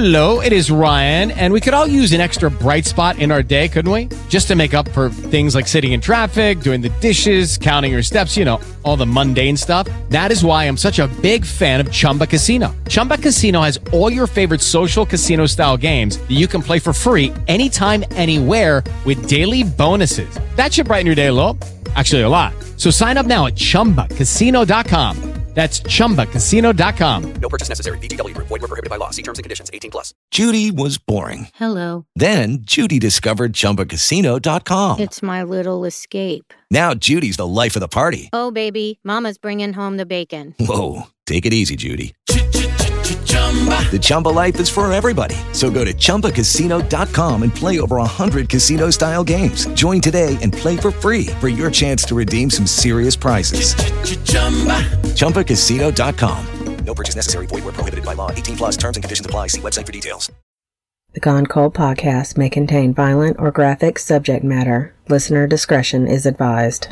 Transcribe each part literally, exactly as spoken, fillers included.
Hello, it is Ryan, and we could all use an extra bright spot in our day, couldn't we? Just to make up for things like sitting in traffic, doing the dishes, counting your steps, you know, all the mundane stuff. That is why I'm such a big fan of Chumba Casino. Chumba Casino has all your favorite social casino-style games that you can play for free anytime, anywhere with daily bonuses. That should brighten your day a little. Actually, a lot. So sign up now at chumba casino dot com. That's chumba casino dot com. No purchase necessary. V G W Group. Void where prohibited by law. See terms and conditions. eighteen plus. Judy was boring. Hello. Then Judy discovered chumba casino dot com. It's my little escape. Now Judy's the life of the party. Oh, baby, mama's bringing home the bacon. Whoa, take it easy, Judy. The Chumba life is for everybody. So go to chumba casino dot com and play over one hundred casino-style games. Join today and play for free for your chance to redeem some serious prizes. chumba casino dot com. No purchase necessary. Void where prohibited by law. eighteen plus terms and conditions apply. See website for details. The Gone Cold podcast may contain violent or graphic subject matter. Listener discretion is advised.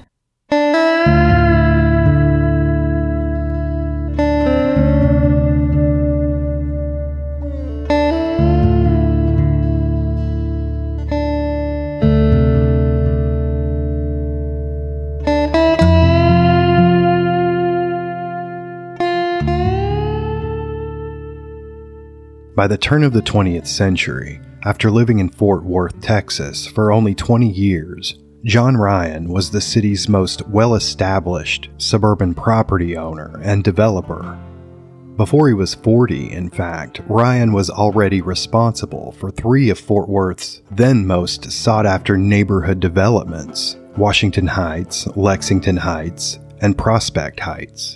By the turn of the twentieth century, after living in Fort Worth, Texas for only twenty years, John Ryan was the city's most well-established suburban property owner and developer. Before he was forty, in fact, Ryan was already responsible for three of Fort Worth's then most sought-after neighborhood developments: Washington Heights, Lexington Heights, and Prospect Heights.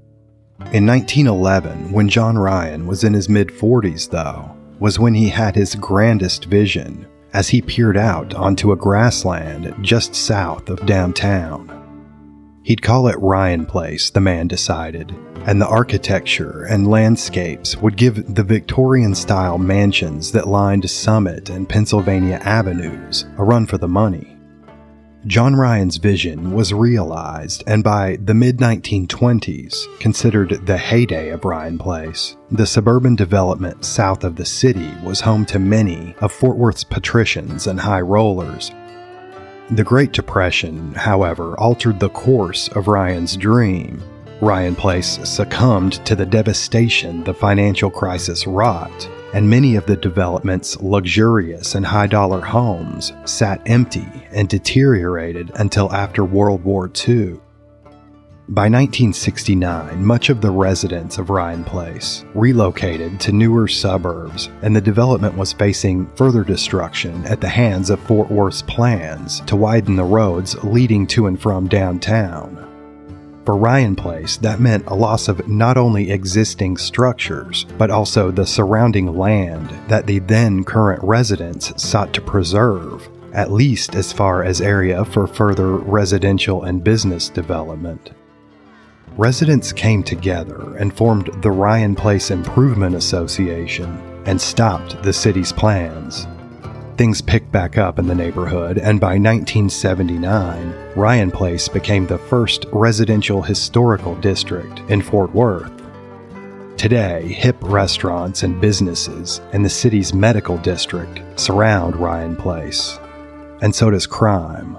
In nineteen eleven, when John Ryan was in his mid-forties, though, was when he had his grandest vision as he peered out onto a grassland just south of downtown. He'd call it Ryan Place, the man decided, and the architecture and landscapes would give the Victorian-style mansions that lined Summit and Pennsylvania Avenues a run for the money. John Ryan's vision was realized, and by the mid nineteen twenties, considered the heyday of Ryan Place, the suburban development south of the city was home to many of Fort Worth's patricians and high rollers. The Great Depression, however, altered the course of Ryan's dream. Ryan Place succumbed to the devastation the financial crisis wrought, and many of the development's luxurious and high-dollar homes sat empty and deteriorated until after World War Two. By nineteen sixty-nine, much of the residents of Ryan Place relocated to newer suburbs, and the development was facing further destruction at the hands of Fort Worth's plans to widen the roads leading to and from downtown. For Ryan Place, that meant a loss of not only existing structures, but also the surrounding land that the then current residents sought to preserve, at least as far as area for further residential and business development. Residents came together and formed the Ryan Place Improvement Association and stopped the city's plans. Things picked back up in the neighborhood, and by nineteen seventy-nine, Ryan Place became the first residential historical district in Fort Worth. Today, hip restaurants and businesses in the city's medical district surround Ryan Place, and so does crime.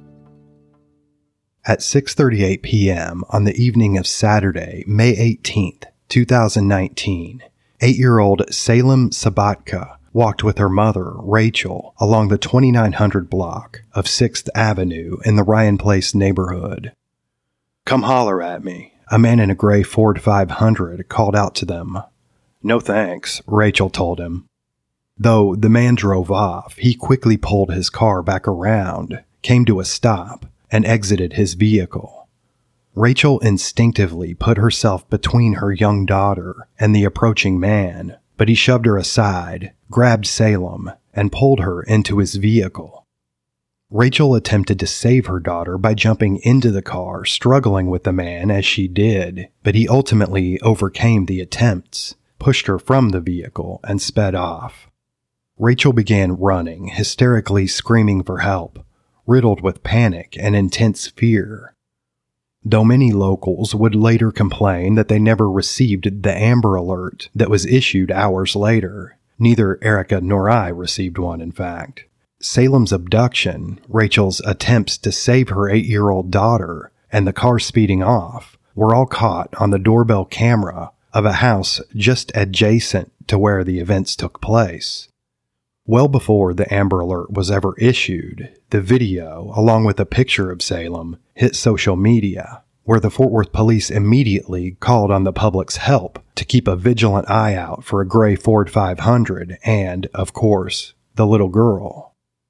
At six thirty-eight p.m. on the evening of Saturday, May eighteenth, twenty nineteen, eight-year-old Salem Sabatka walked with her mother, Rachel, along the twenty-nine hundred block of sixth Avenue in the Ryan Place neighborhood. "Come holler at me," a man in a gray Ford five hundred called out to them. "No thanks," Rachel told him. Though the man drove off, he quickly pulled his car back around, came to a stop, and exited his vehicle. Rachel instinctively put herself between her young daughter and the approaching man, but he shoved her aside, grabbed Salem, and pulled her into his vehicle. Rachel attempted to save her daughter by jumping into the car, struggling with the man as she did, but he ultimately overcame the attempts, pushed her from the vehicle, and sped off. Rachel began running, hysterically screaming for help, riddled with panic and intense fear. Though many locals would later complain that they never received the Amber Alert that was issued hours later, Neither Erica nor I received one, in fact. Salem's abduction, Rachel's attempts to save her eight-year-old daughter, and the car speeding off were all caught on the doorbell camera of a house just adjacent to where the events took place. Well before the Amber Alert was ever issued, the video, along with a picture of Salem, hit social media, where the Fort Worth police immediately called on the public's help to keep a vigilant eye out for a gray Ford five hundred and, of course, the little girl.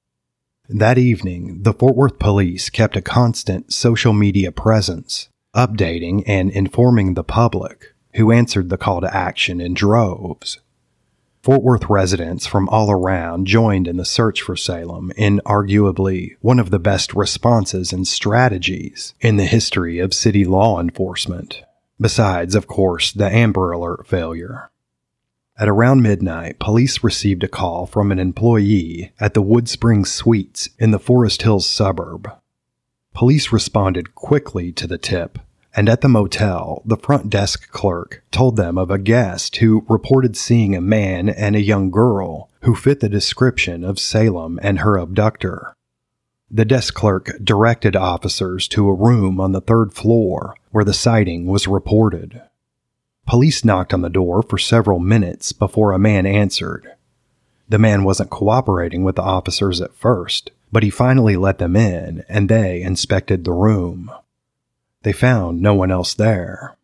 That evening, the Fort Worth police kept a constant social media presence, updating and informing the public, who answered the call to action in droves. Fort Worth residents from all around joined in the search for Salem in arguably one of the best responses and strategies in the history of city law enforcement, besides, of course, the Amber Alert failure. At around midnight, police received a call from an employee at the Wood Springs Suites in the Forest Hills suburb. Police responded quickly to the tip, and at the motel, the front desk clerk told them of a guest who reported seeing a man and a young girl who fit the description of Salem and her abductor. The desk clerk directed officers to a room on the third floor where the sighting was reported. Police knocked on the door for several minutes before a man answered. The man wasn't cooperating with the officers at first, but he finally let them in, and they inspected the room. They found no one else there.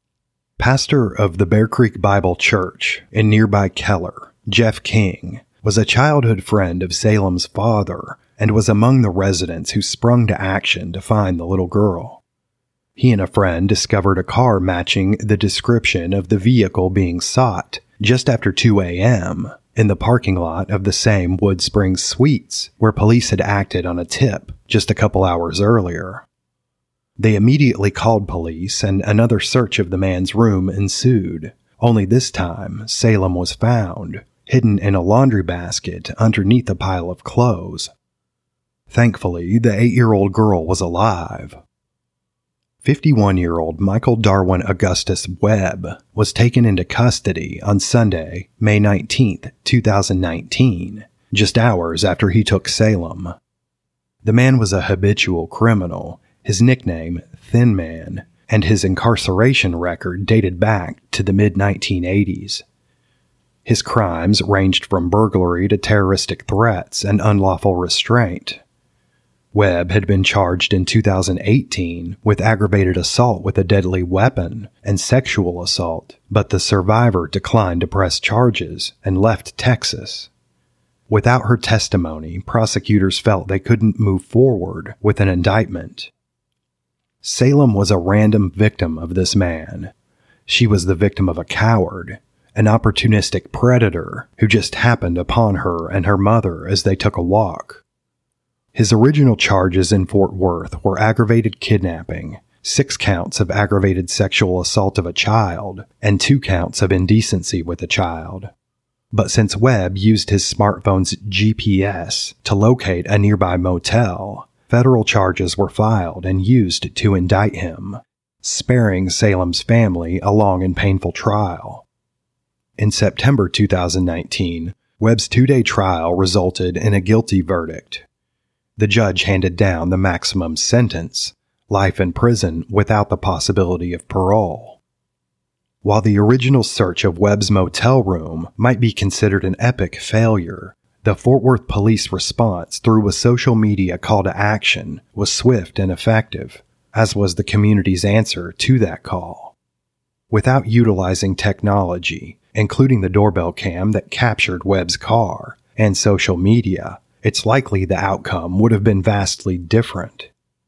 Pastor of the Bear Creek Bible Church in nearby Keller, Jeff King, was a childhood friend of Salem's father and was among the residents who sprung to action to find the little girl. He and a friend discovered a car matching the description of the vehicle being sought just after two a.m. in the parking lot of the same Wood Springs Suites where police had acted on a tip just a couple hours earlier. They immediately called police and another search of the man's room ensued, only this time Salem was found, hidden in a laundry basket underneath a pile of clothes. Thankfully, the eight-year-old girl was alive. fifty-one-year-old Michael Darwin Augustus Webb was taken into custody on Sunday, May nineteenth, two thousand nineteen, just hours after he took Salem. The man was a habitual criminal, his nickname Thin Man, and his incarceration record dated back to the mid nineteen eighties. His crimes ranged from burglary to terroristic threats and unlawful restraint. Webb had been charged in two thousand eighteen with aggravated assault with a deadly weapon and sexual assault, but the survivor declined to press charges and left Texas. Without her testimony, prosecutors felt they couldn't move forward with an indictment. Salem was a random victim of this man. She was the victim of a coward, an opportunistic predator who just happened upon her and her mother as they took a walk. His original charges in Fort Worth were aggravated kidnapping, six counts of aggravated sexual assault of a child, and two counts of indecency with a child. But since Webb used his smartphone's G P S to locate a nearby motel, federal charges were filed and used to indict him, sparing Salem's family a long and painful trial. In September two thousand nineteen, Webb's two-day trial resulted in a guilty verdict. The judge handed down the maximum sentence, life in prison without the possibility of parole. While the original search of Webb's motel room might be considered an epic failure, the Fort Worth police response through a social media call to action was swift and effective, as was the community's answer to that call. Without utilizing technology, including the doorbell cam that captured Webb's car, and social media, it's likely the outcome would have been vastly different.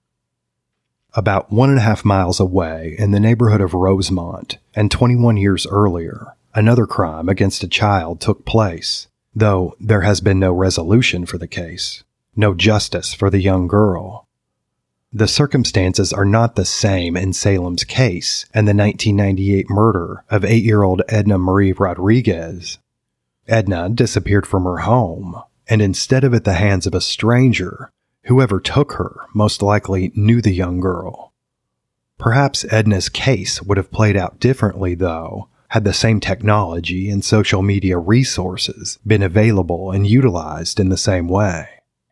About one and a half miles away in the neighborhood of Rosemont, and twenty-one years earlier, another crime against a child took place, though there has been no resolution for the case, no justice for the young girl. The circumstances are not the same in Salem's case and the nineteen ninety-eight murder of eight-year-old Edna Marie Rodriguez. Edna disappeared from her home, and instead of at the hands of a stranger, whoever took her most likely knew the young girl. Perhaps Edna's case would have played out differently, though, Had the same technology and social media resources been available and utilized in the same way?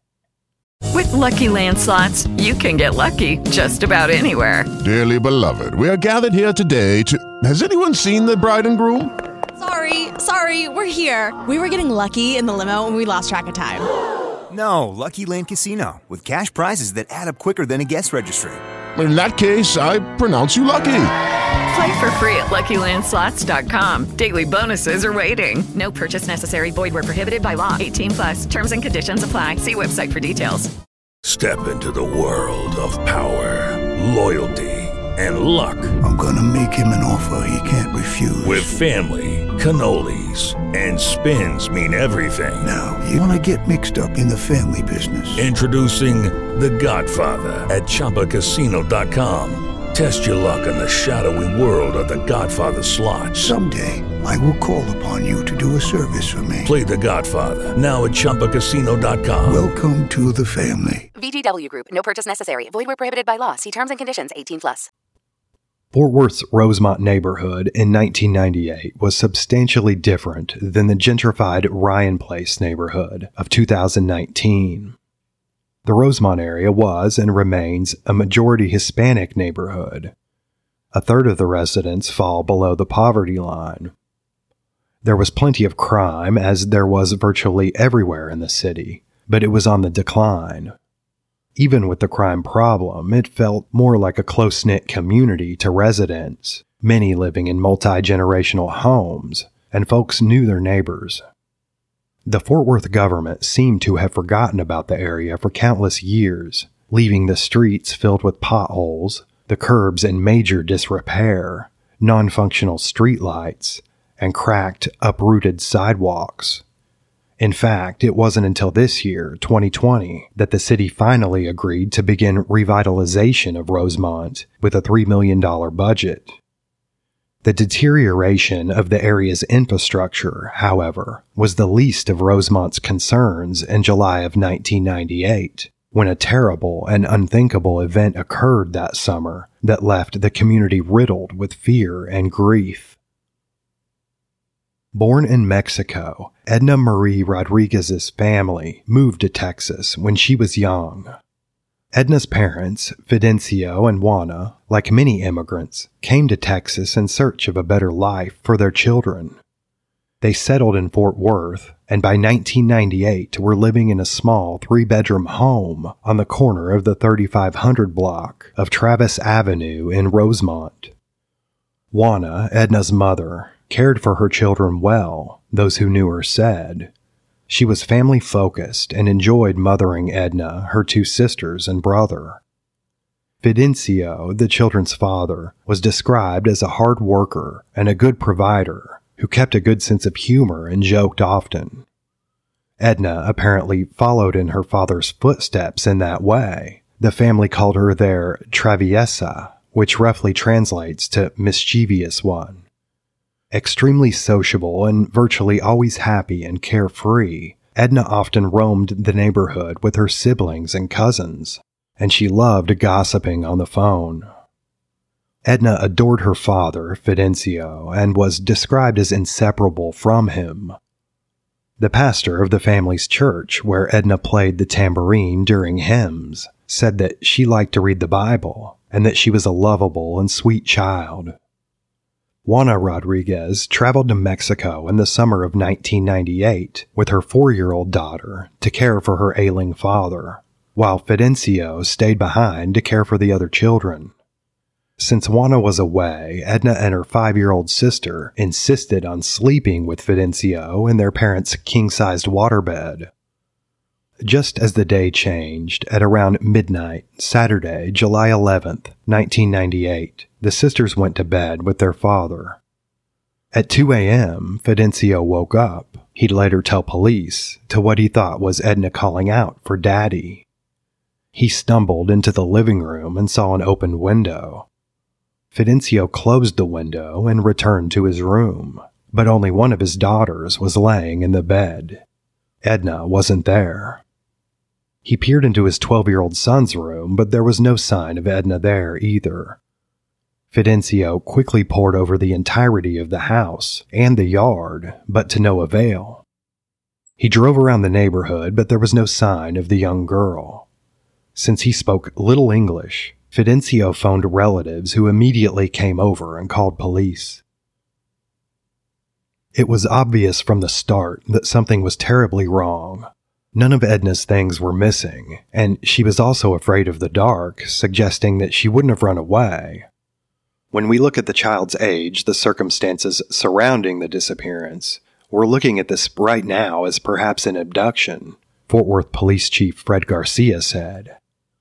With Lucky Land Slots, you can get lucky just about anywhere. Dearly beloved, we are gathered here today to... Has anyone seen the bride and groom? Sorry, sorry, we're here. We were getting lucky in the limo and we lost track of time. No, Lucky Land Casino, with cash prizes that add up quicker than a guest registry. In that case, I pronounce you lucky. Play for free at Lucky Land Slots dot com. Daily bonuses are waiting. No purchase necessary. Void where prohibited by law. eighteen plus. Terms and conditions apply. See website for details. Step into the world of power, loyalty, and luck. I'm gonna make him an offer he can't refuse. With family, cannolis, and spins mean everything. Now, you wanna get mixed up in the family business. Introducing The Godfather at Chumba Casino dot com. Test your luck in the shadowy world of The Godfather slot. Someday, I will call upon you to do a service for me. Play The Godfather, now at Chumba Casino dot com. Welcome to the family. V G W Group, no purchase necessary. Void where prohibited by law. See terms and conditions, eighteen plus. Fort Worth's Rosemont neighborhood in nineteen ninety-eight was substantially different than the gentrified Ryan Place neighborhood of two thousand nineteen. The Rosemont area was and remains a majority Hispanic neighborhood. A third of the residents fall below the poverty line. There was plenty of crime, as there was virtually everywhere in the city, but it was on the decline. Even with the crime problem, it felt more like a close-knit community to residents, many living in multi-generational homes, and folks knew their neighbors. The Fort Worth government seemed to have forgotten about the area for countless years, leaving the streets filled with potholes, the curbs in major disrepair, non-functional streetlights, and cracked, uprooted sidewalks. In fact, it wasn't until this year, twenty twenty, that the city finally agreed to begin revitalization of Rosemont with a three million dollars budget. The deterioration of the area's infrastructure, however, was the least of Rosemont's concerns in July of nineteen ninety-eight, when a terrible and unthinkable event occurred that summer that left the community riddled with fear and grief. Born in Mexico, Edna Marie Rodriguez's family moved to Texas when she was young. Edna's parents, Fidencio and Juana, like many immigrants, came to Texas in search of a better life for their children. They settled in Fort Worth, and by nineteen ninety-eight were living in a small three-bedroom home on the corner of the thirty-five hundred block of Travis Avenue in Rosemont. Juana, Edna's mother, cared for her children well, those who knew her said. She was family-focused and enjoyed mothering Edna, her two sisters, and brother. Fidencio, the children's father, was described as a hard worker and a good provider who kept a good sense of humor and joked often. Edna apparently followed in her father's footsteps in that way. The family called her their traviesa, which roughly translates to mischievous one. Extremely sociable and virtually always happy and carefree, Edna often roamed the neighborhood with her siblings and cousins, and she loved gossiping on the phone. Edna adored her father, Fidencio, and was described as inseparable from him. The pastor of the family's church, where Edna played the tambourine during hymns, said that she liked to read the Bible and that she was a lovable and sweet child. Juana Rodriguez traveled to Mexico in the summer of nineteen ninety-eight with her four-year-old daughter to care for her ailing father, while Fidencio stayed behind to care for the other children. Since Juana was away, Edna and her five-year-old sister insisted on sleeping with Fidencio in their parents' king-sized waterbed. Just as the day changed, at around midnight, Saturday, July eleventh, nineteen ninety-eight, the sisters went to bed with their father. At two a.m., Fidencio woke up, he'd later tell police, to what he thought was Edna calling out for Daddy. He stumbled into the living room and saw an open window. Fidencio closed the window and returned to his room, but only one of his daughters was laying in the bed. Edna wasn't there. He peered into his twelve-year-old son's room, but there was no sign of Edna there either. Fidencio quickly pored over the entirety of the house and the yard, but to no avail. He drove around the neighborhood, but there was no sign of the young girl. Since he spoke little English, Fidencio phoned relatives who immediately came over and called police. It was obvious from the start that something was terribly wrong. None of Edna's things were missing, and she was also afraid of the dark, suggesting that she wouldn't have run away. When we look at the child's age, the circumstances surrounding the disappearance, we're looking at this right now as perhaps an abduction, Fort Worth Police Chief Fred Garcia said.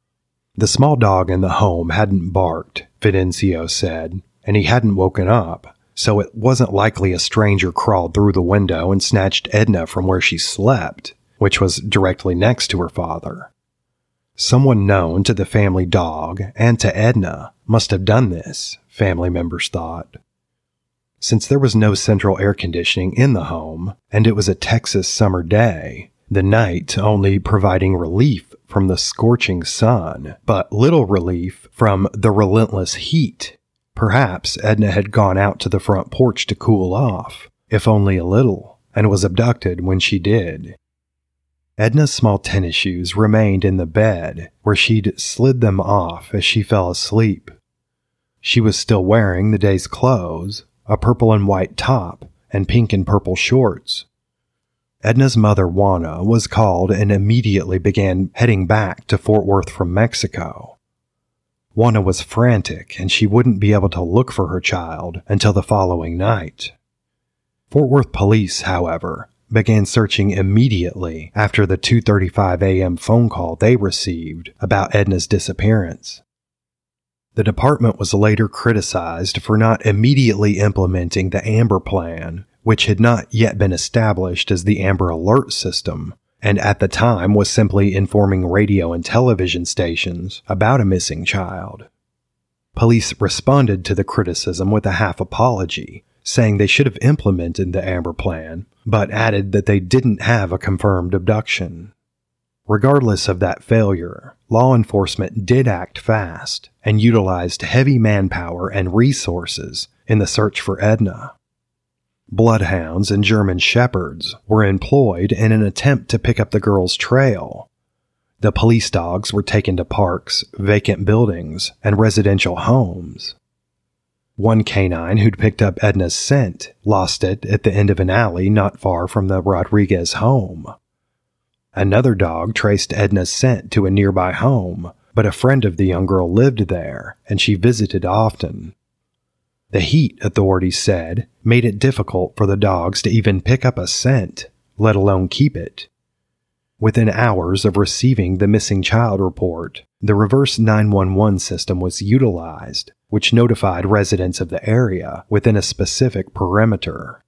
The small dog in the home hadn't barked, Fidencio said, and he hadn't woken up, so it wasn't likely a stranger crawled through the window and snatched Edna from where she slept, which was directly next to her father. Someone known to the family dog and to Edna must have done this, family members thought. Since there was no central air conditioning in the home, and it was a Texas summer day, the night only providing relief from the scorching sun, but little relief from the relentless heat, perhaps Edna had gone out to the front porch to cool off, if only a little, and was abducted when she did. Edna's small tennis shoes remained in the bed, where she'd slid them off as she fell asleep. She was still wearing the day's clothes, a purple and white top, and pink and purple shorts. Edna's mother, Juana, was called and immediately began heading back to Fort Worth from Mexico. Juana was frantic, and she wouldn't be able to look for her child until the following night. Fort Worth police, however, began searching immediately after the two thirty-five a.m. phone call they received about Edna's disappearance. The department was later criticized for not immediately implementing the Amber Plan, which had not yet been established as the Amber Alert system, and at the time was simply informing radio and television stations about a missing child. Police responded to the criticism with a half apology, saying they should have implemented the Amber Plan, but added that they didn't have a confirmed abduction. Regardless of that failure, law enforcement did act fast and utilized heavy manpower and resources in the search for Edna. Bloodhounds and German shepherds were employed in an attempt to pick up the girl's trail. The police dogs were taken to parks, vacant buildings, and residential homes. One canine who'd picked up Edna's scent lost it at the end of an alley not far from the Rodriguez home. Another dog traced Edna's scent to a nearby home, but a friend of the young girl lived there, and she visited often. The heat, authorities said, made it difficult for the dogs to even pick up a scent, let alone keep it. Within hours of receiving the missing child report, the reverse nine one one system was utilized, which notified residents of the area within a specific perimeter.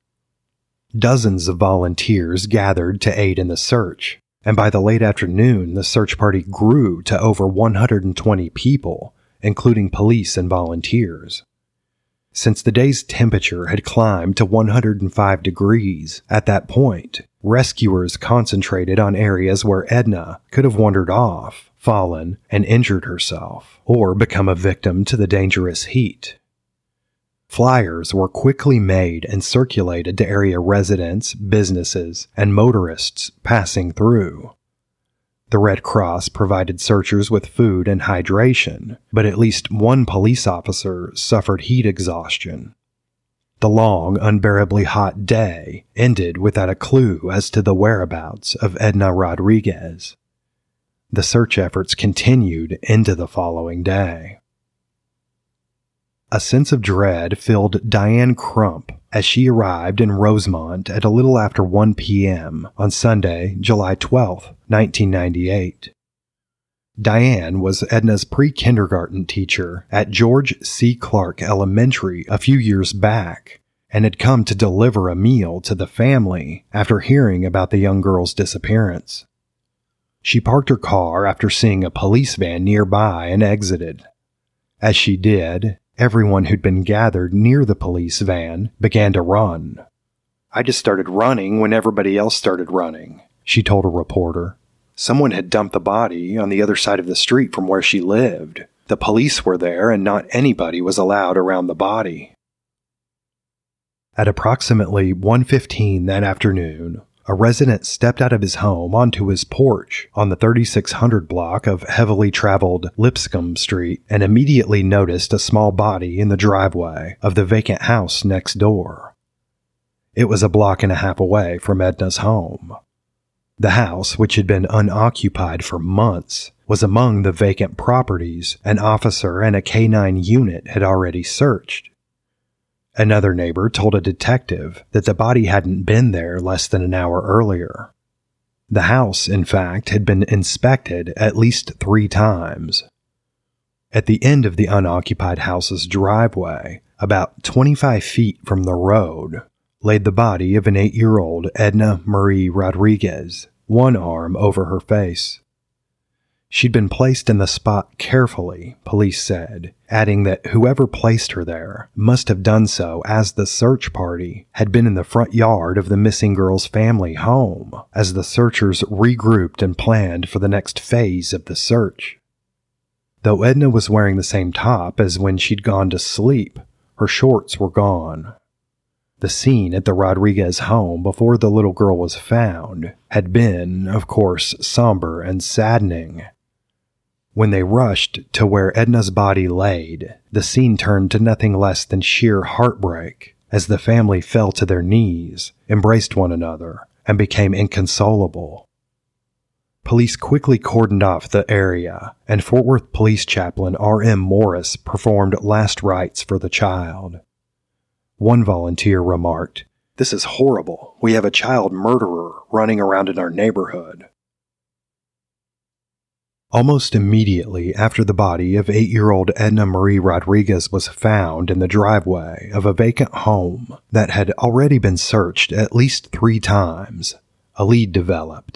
Dozens of volunteers gathered to aid in the search, and by the late afternoon, the search party grew to over one hundred twenty people, including police and volunteers. Since the day's temperature had climbed to one hundred five degrees at that point, rescuers concentrated on areas where Edna could have wandered off, fallen, and injured herself, or become a victim to the dangerous heat. Flyers were quickly made and circulated to area residents, businesses, and motorists passing through. The Red Cross provided searchers with food and hydration, but at least one police officer suffered heat exhaustion. The long, unbearably hot day ended without a clue as to the whereabouts of Edna Rodriguez. The search efforts continued into the following day. A sense of dread filled Diane Crump as she arrived in Rosemont at a little after one p.m. on Sunday, July twelfth, nineteen ninety-eight. Diane was Edna's pre-kindergarten teacher at George C. Clark Elementary a few years back and had come to deliver a meal to the family after hearing about the young girl's disappearance. She parked her car after seeing a police van nearby and exited. As she did, everyone who'd been gathered near the police van began to run. "I just started running when everybody else started running," she told a reporter. "Someone had dumped the body on the other side of the street from where she lived. The police were there and not anybody was allowed around the body. At approximately one fifteen that afternoon, a resident stepped out of his home onto his porch on the thirty-six hundred block of heavily traveled Lipscomb Street and immediately noticed a small body in the driveway of the vacant house next door. It was a block and a half away from Edna's home. The house, which had been unoccupied for months, was among the vacant properties an officer and a K nine unit had already searched. Another neighbor told a detective that the body hadn't been there less than an hour earlier. The house, in fact, had been inspected at least three times. At the end of the unoccupied house's driveway, about twenty-five feet from the road, laid the body of an eight-year-old Edna Marie Rodriguez, one arm over her face. She'd been placed in the spot carefully, police said, adding that whoever placed her there must have done so as the search party had been in the front yard of the missing girl's family home, as the searchers regrouped and planned for the next phase of the search. Though Edna was wearing the same top as when she'd gone to sleep, her shorts were gone. The scene at the Rodriguez home before the little girl was found had been, of course, somber and saddening. When they rushed to where Edna's body laid, the scene turned to nothing less than sheer heartbreak as the family fell to their knees, embraced one another, and became inconsolable. Police quickly cordoned off the area, and Fort Worth Police Chaplain R M Morris performed last rites for the child. One volunteer remarked, "This is horrible. We have a child murderer running around in our neighborhood." Almost immediately after the body of eight-year-old Edna Marie Rodriguez was found in the driveway of a vacant home that had already been searched at least three times, a lead developed.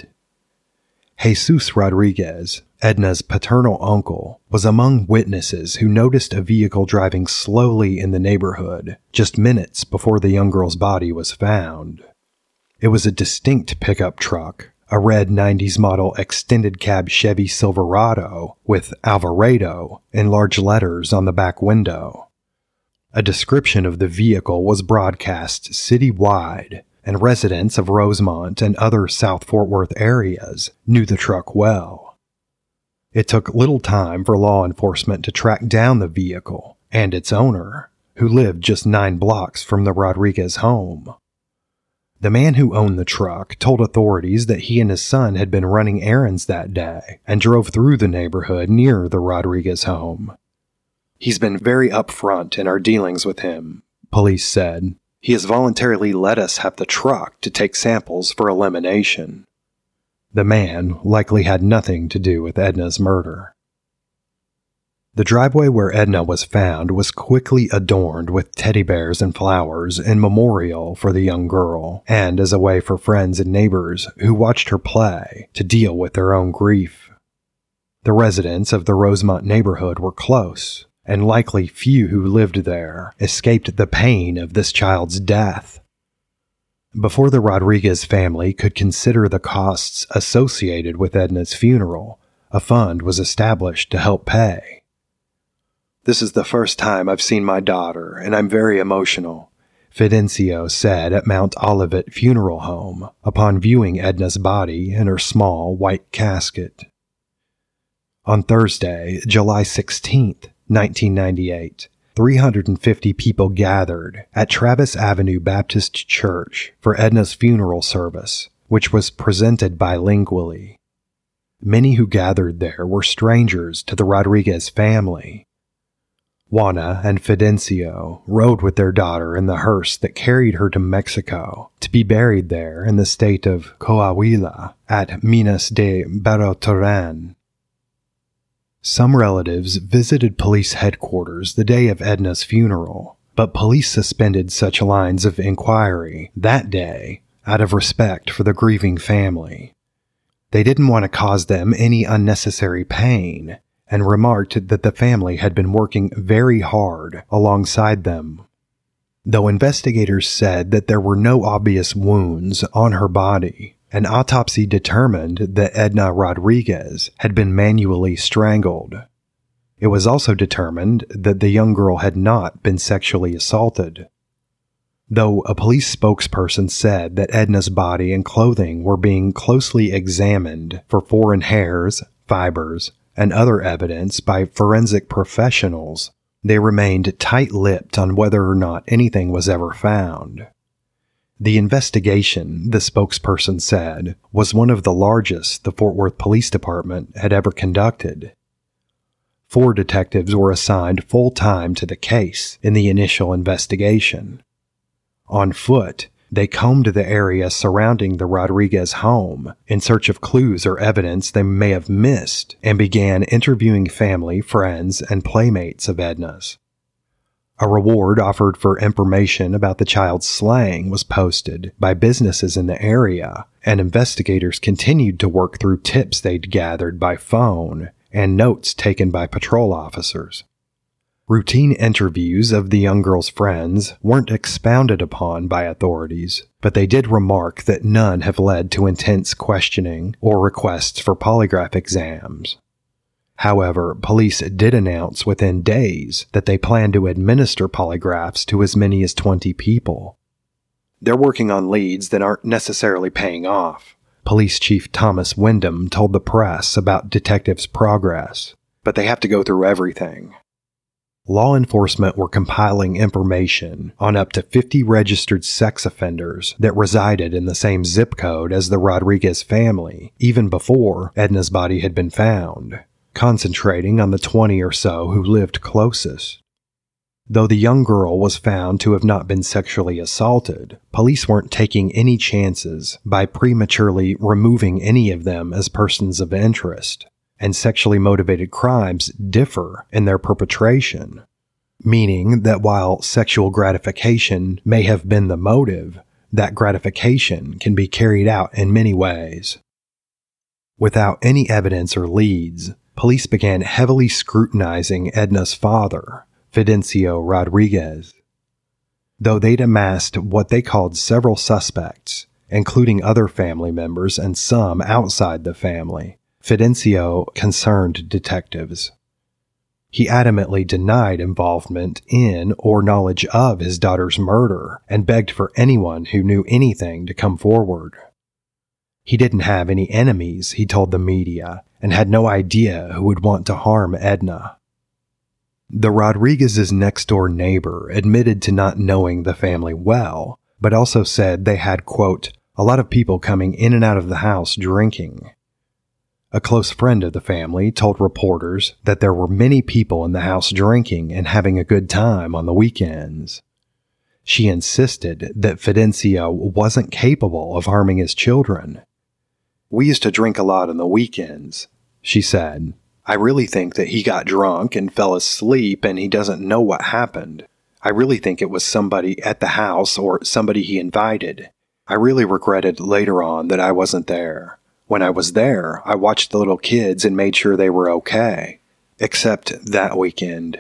Jesus Rodriguez, Edna's paternal uncle, was among witnesses who noticed a vehicle driving slowly in the neighborhood just minutes before the young girl's body was found. It was a distinct pickup truck, a red nineties model extended cab Chevy Silverado with Alvarado in large letters on the back window. A description of the vehicle was broadcast citywide, and residents of Rosemont and other South Fort Worth areas knew the truck well. It took little time for law enforcement to track down the vehicle and its owner, who lived just nine blocks from the Rodriguez home. The man who owned the truck told authorities that he and his son had been running errands that day and drove through the neighborhood near the Rodriguez home. "He's been very upfront in our dealings with him," police said. "He has voluntarily let us have the truck to take samples for elimination." The man likely had nothing to do with Edna's murder. The driveway where Edna was found was quickly adorned with teddy bears and flowers in memorial for the young girl, and as a way for friends and neighbors who watched her play to deal with their own grief. The residents of the Rosemont neighborhood were close, and likely few who lived there escaped the pain of this child's death. Before the Rodriguez family could consider the costs associated with Edna's funeral, a fund was established to help pay. "This is the first time I've seen my daughter, and I'm very emotional," Fidencio said at Mount Olivet Funeral Home upon viewing Edna's body in her small white casket. On Thursday, July sixteenth, nineteen ninety-eight, three hundred fifty people gathered at Travis Avenue Baptist Church for Edna's funeral service, which was presented bilingually. Many who gathered there were strangers to the Rodriguez family. Juana and Fidencio rode with their daughter in the hearse that carried her to Mexico to be buried there in the state of Coahuila at Minas de Barotoran. Some relatives visited police headquarters the day of Edna's funeral, but police suspended such lines of inquiry that day out of respect for the grieving family. They didn't want to cause them any unnecessary pain, and remarked that the family had been working very hard alongside them. Though investigators said that there were no obvious wounds on her body, an autopsy determined that Edna Rodriguez had been manually strangled. It was also determined that the young girl had not been sexually assaulted. Though a police spokesperson said that Edna's body and clothing were being closely examined for foreign hairs, fibers, and other evidence by forensic professionals, they remained tight-lipped on whether or not anything was ever found. The investigation, the spokesperson said, was one of the largest the Fort Worth Police Department had ever conducted. Four detectives were assigned full-time to the case in the initial investigation. On foot, they combed the area surrounding the Rodriguez home in search of clues or evidence they may have missed and began interviewing family, friends, and playmates of Edna's. A reward offered for information about the child's slaying was posted by businesses in the area, and investigators continued to work through tips they'd gathered by phone and notes taken by patrol officers. Routine interviews of the young girl's friends weren't expounded upon by authorities, but they did remark that none have led to intense questioning or requests for polygraph exams. However, police did announce within days that they plan to administer polygraphs to as many as twenty people. They're working on leads that aren't necessarily paying off. Police Chief Thomas Wyndham told the press about detectives' progress, but they have to go through everything. Law enforcement were compiling information on up to fifty registered sex offenders that resided in the same zip code as the Rodriguez family, even before Edna's body had been found, concentrating on the twenty or so who lived closest. Though the young girl was found to have not been sexually assaulted, police weren't taking any chances by prematurely removing any of them as persons of interest, and sexually motivated crimes differ in their perpetration, meaning that while sexual gratification may have been the motive, that gratification can be carried out in many ways. Without any evidence or leads, police began heavily scrutinizing Edna's father, Fidencio Rodriguez. Though they'd amassed what they called several suspects, including other family members and some outside the family, Fidencio concerned detectives. He adamantly denied involvement in or knowledge of his daughter's murder and begged for anyone who knew anything to come forward. He didn't have any enemies, he told the media, and had no idea who would want to harm Edna. The Rodriguez's next-door neighbor admitted to not knowing the family well, but also said they had, quote, a lot of people coming in and out of the house drinking. A close friend of the family told reporters that there were many people in the house drinking and having a good time on the weekends. She insisted that Fidencio wasn't capable of harming his children. We used to drink a lot on the weekends, she said. I really think that he got drunk and fell asleep and he doesn't know what happened. I really think it was somebody at the house or somebody he invited. I really regretted later on that I wasn't there. When I was there, I watched the little kids and made sure they were okay. Except that weekend.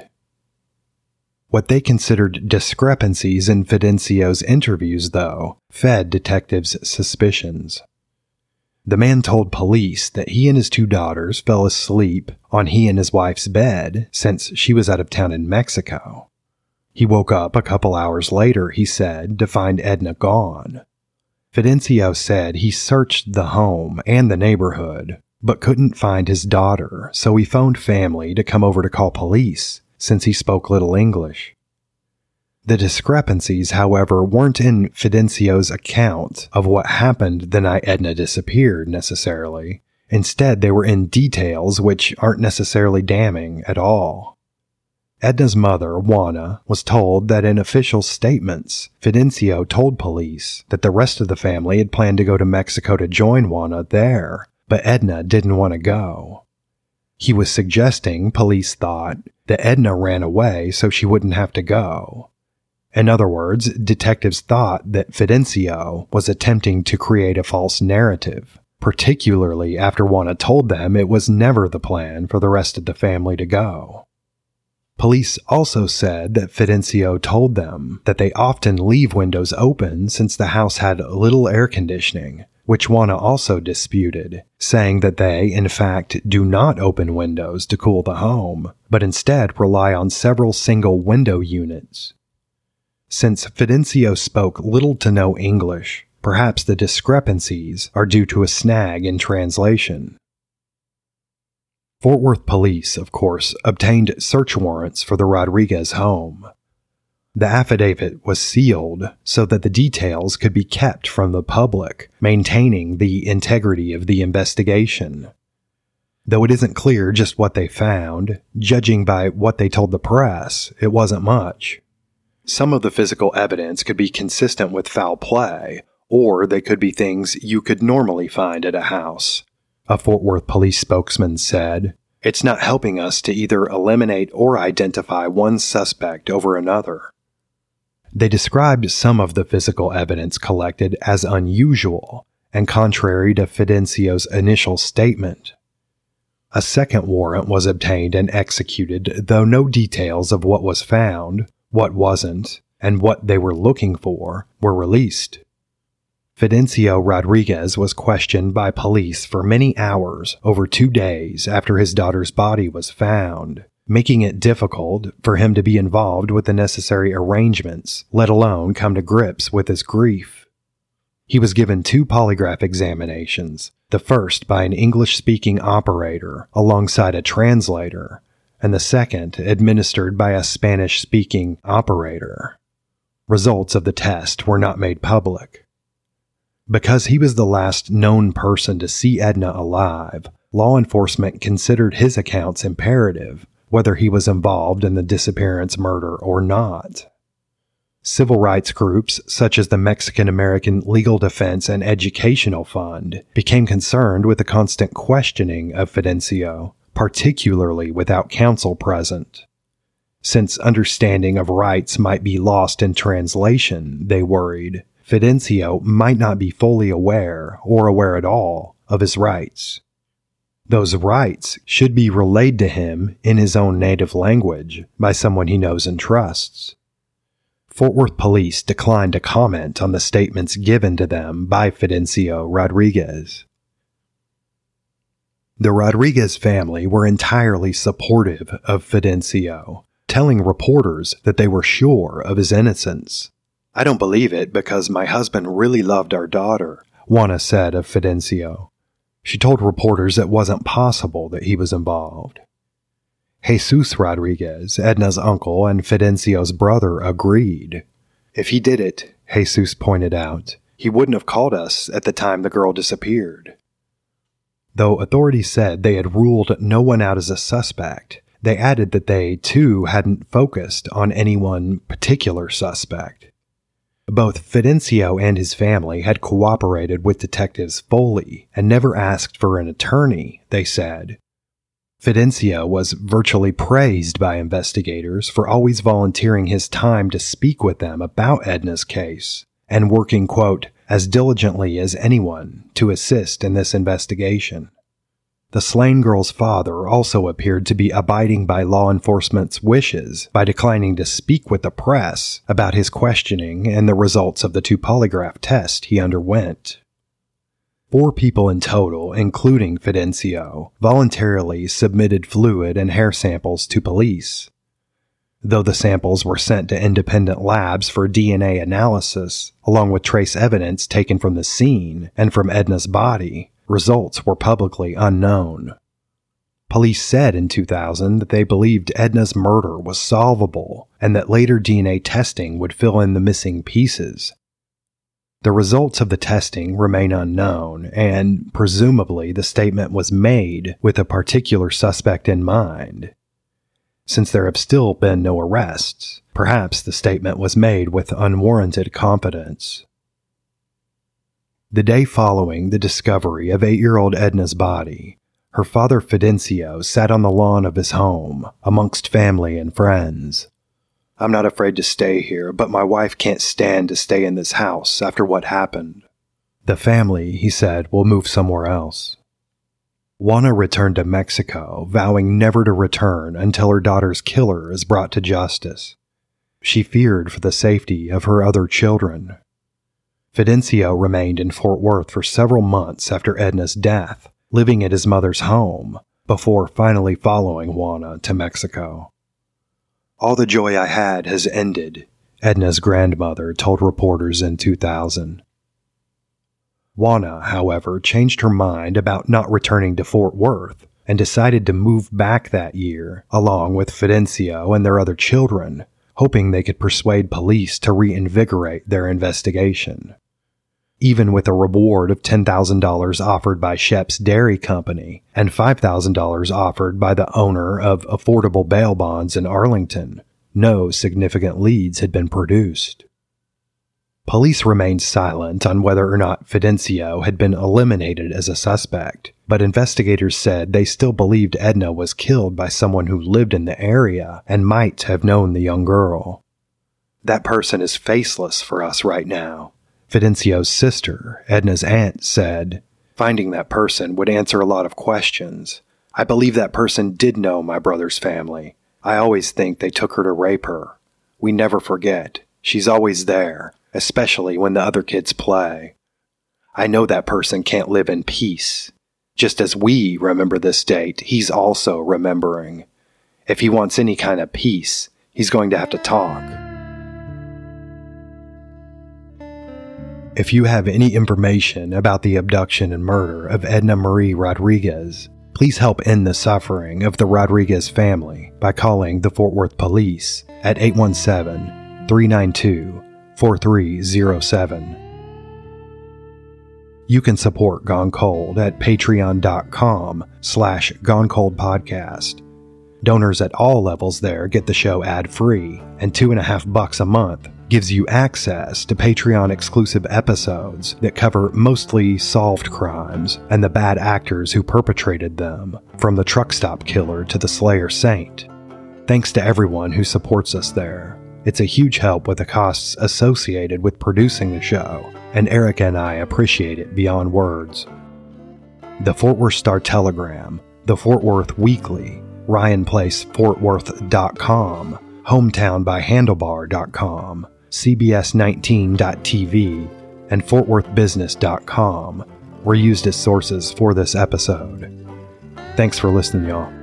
What they considered discrepancies in Fidencio's interviews, though, fed detectives' suspicions. The man told police that he and his two daughters fell asleep on he and his wife's bed since she was out of town in Mexico. He woke up a couple hours later, he said, to find Edna gone. Fidencio said he searched the home and the neighborhood, but couldn't find his daughter, so he phoned family to come over to call police, since he spoke little English. The discrepancies, however, weren't in Fidencio's account of what happened the night Edna disappeared, necessarily. Instead, they were in details which aren't necessarily damning at all. Edna's mother, Juana, was told that in official statements, Fidencio told police that the rest of the family had planned to go to Mexico to join Juana there, but Edna didn't want to go. He was suggesting, police thought, that Edna ran away so she wouldn't have to go. In other words, detectives thought that Fidencio was attempting to create a false narrative, particularly after Juana told them it was never the plan for the rest of the family to go. Police also said that Fidencio told them that they often leave windows open since the house had little air conditioning, which Juana also disputed, saying that they, in fact, do not open windows to cool the home, but instead rely on several single window units. Since Fidencio spoke little to no English, perhaps the discrepancies are due to a snag in translation. Fort Worth police, of course, obtained search warrants for the Rodriguez home. The affidavit was sealed so that the details could be kept from the public, maintaining the integrity of the investigation. Though it isn't clear just what they found, judging by what they told the press, it wasn't much. Some of the physical evidence could be consistent with foul play, or they could be things you could normally find at a house. A Fort Worth police spokesman said, "It's not helping us to either eliminate or identify one suspect over another." They described some of the physical evidence collected as unusual and contrary to Fidencio's initial statement. A second warrant was obtained and executed, though no details of what was found, what wasn't, and what they were looking for were released. Fidencio Rodriguez was questioned by police for many hours over two days after his daughter's body was found, making it difficult for him to be involved with the necessary arrangements, let alone come to grips with his grief. He was given two polygraph examinations, the first by an English-speaking operator alongside a translator, and the second administered by a Spanish-speaking operator. Results of the test were not made public. Because he was the last known person to see Edna alive, law enforcement considered his accounts imperative, whether he was involved in the disappearance murder or not. Civil rights groups such as the Mexican American Legal Defense and Educational Fund became concerned with the constant questioning of Fidencio, particularly without counsel present. Since understanding of rights might be lost in translation, they worried, Fidencio might not be fully aware, or aware at all, of his rights. Those rights should be relayed to him in his own native language by someone he knows and trusts. Fort Worth police declined to comment on the statements given to them by Fidencio Rodriguez. The Rodriguez family were entirely supportive of Fidencio, telling reporters that they were sure of his innocence. "I don't believe it because my husband really loved our daughter," Juana said of Fidencio. She told reporters it wasn't possible that he was involved. Jesus Rodriguez, Edna's uncle and Fidencio's brother, agreed. "If he did it," Jesus pointed out, "he wouldn't have called us at the time the girl disappeared." Though authorities said they had ruled no one out as a suspect, they added that they, too, hadn't focused on any one particular suspect. Both Fidencio and his family had cooperated with detectives fully and never asked for an attorney, they said. Fidencio was virtually praised by investigators for always volunteering his time to speak with them about Edna's case and working, quote, as diligently as anyone to assist in this investigation. The slain girl's father also appeared to be abiding by law enforcement's wishes by declining to speak with the press about his questioning and the results of the two polygraph tests he underwent. Four people in total, including Fidencio, voluntarily submitted fluid and hair samples to police. Though the samples were sent to independent labs for D N A analysis, along with trace evidence taken from the scene and from Edna's body, results were publicly unknown. Police said in two thousand that they believed Edna's murder was solvable and that later D N A testing would fill in the missing pieces. The results of the testing remain unknown, and presumably the statement was made with a particular suspect in mind. Since there have still been no arrests, perhaps the statement was made with unwarranted confidence. The day following the discovery of eight-year-old Edna's body, her father Fidencio sat on the lawn of his home, amongst family and friends. "I'm not afraid to stay here, but my wife can't stand to stay in this house after what happened. The family," he said, "will move somewhere else." Juana returned to Mexico, vowing never to return until her daughter's killer is brought to justice. She feared for the safety of her other children. Fidencio remained in Fort Worth for several months after Edna's death, living at his mother's home, before finally following Juana to Mexico. "All the joy I had has ended," Edna's grandmother told reporters in two thousand. Juana, however, changed her mind about not returning to Fort Worth and decided to move back that year, along with Fidencio and their other children, hoping they could persuade police to reinvigorate their investigation. Even with a reward of ten thousand dollars offered by Shep's Dairy Company and five thousand dollars offered by the owner of Affordable Bail Bonds in Arlington, no significant leads had been produced. Police remained silent on whether or not Fidencio had been eliminated as a suspect, but investigators said they still believed Edna was killed by someone who lived in the area and might have known the young girl. "That person is faceless for us right now," Fidencio's sister, Edna's aunt, said. "Finding that person would answer a lot of questions. I believe that person did know my brother's family. I always think they took her to rape her. We never forget. She's always there, especially when the other kids play. I know that person can't live in peace. Just as we remember this date, he's also remembering. If he wants any kind of peace, he's going to have to talk." If you have any information about the abduction and murder of Edna Marie Rodriguez, please help end the suffering of the Rodriguez family by calling the Fort Worth Police at eight one seven, three nine two, four three zero seven. You can support Gone Cold at patreon.com slash Gone Cold Podcast. Donors at all levels there get the show ad-free, and two and a half bucks a month gives you access to Patreon-exclusive episodes that cover mostly solved crimes and the bad actors who perpetrated them, from the truck stop killer to the Slayer Saint. Thanks to everyone who supports us there. It's a huge help with the costs associated with producing the show, and Erica and I appreciate it beyond words. The Fort Worth Star-Telegram, the Fort Worth Weekly, Ryan Place Fort Worth dot com, Hometown by Handlebar dot com, C B S nineteen dot T V, and Fort Worth Business dot com were used as sources for this episode. Thanks for listening, y'all.